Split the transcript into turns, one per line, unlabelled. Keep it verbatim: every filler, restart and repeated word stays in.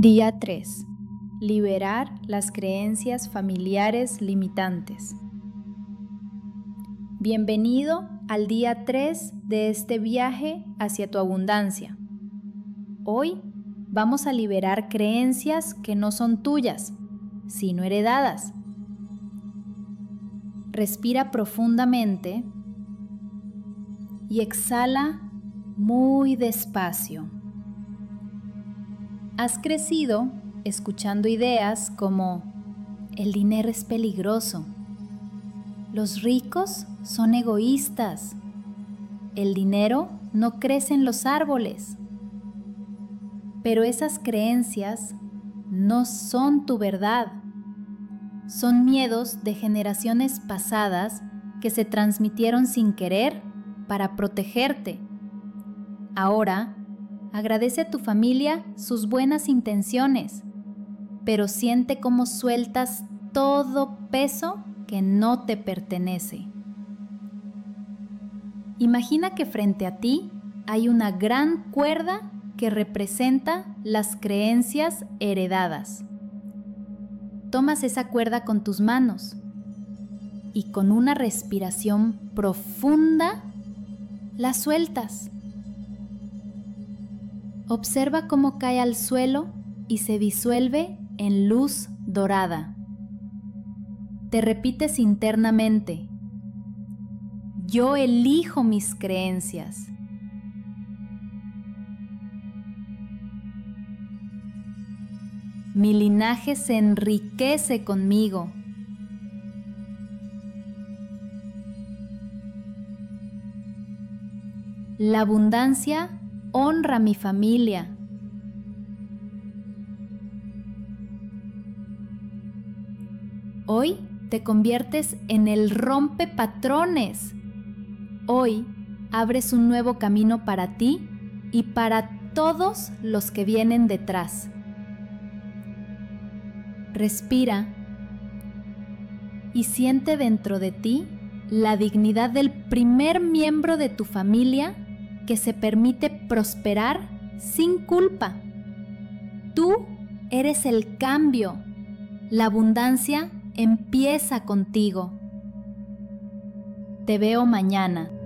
Día tres. Liberar las creencias familiares limitantes. Bienvenido al día tres de este viaje hacia tu abundancia. Hoy vamos a liberar creencias que no son tuyas, sino heredadas. Respira profundamente y exhala muy despacio. Has crecido escuchando ideas como el dinero es peligroso, los ricos son egoístas, el dinero no crece en los árboles. Pero esas creencias no son tu verdad, son miedos de generaciones pasadas que se transmitieron sin querer para protegerte. Ahora, agradece a tu familia sus buenas intenciones, pero siente cómo sueltas todo peso que no te pertenece. Imagina que frente a ti hay una gran cuerda que representa las creencias heredadas. Tomas esa cuerda con tus manos y con una respiración profunda la sueltas. Observa cómo cae al suelo y se disuelve en luz dorada. Te repites internamente: yo elijo mis creencias. Mi linaje se enriquece conmigo. La abundancia honra a mi familia. Hoy te conviertes en el rompepatrones. Hoy abres un nuevo camino para ti y para todos los que vienen detrás. Respira y siente dentro de ti la dignidad del primer miembro de tu familia que se permite prosperar sin culpa. Tú eres el cambio. La abundancia empieza contigo. Te veo mañana.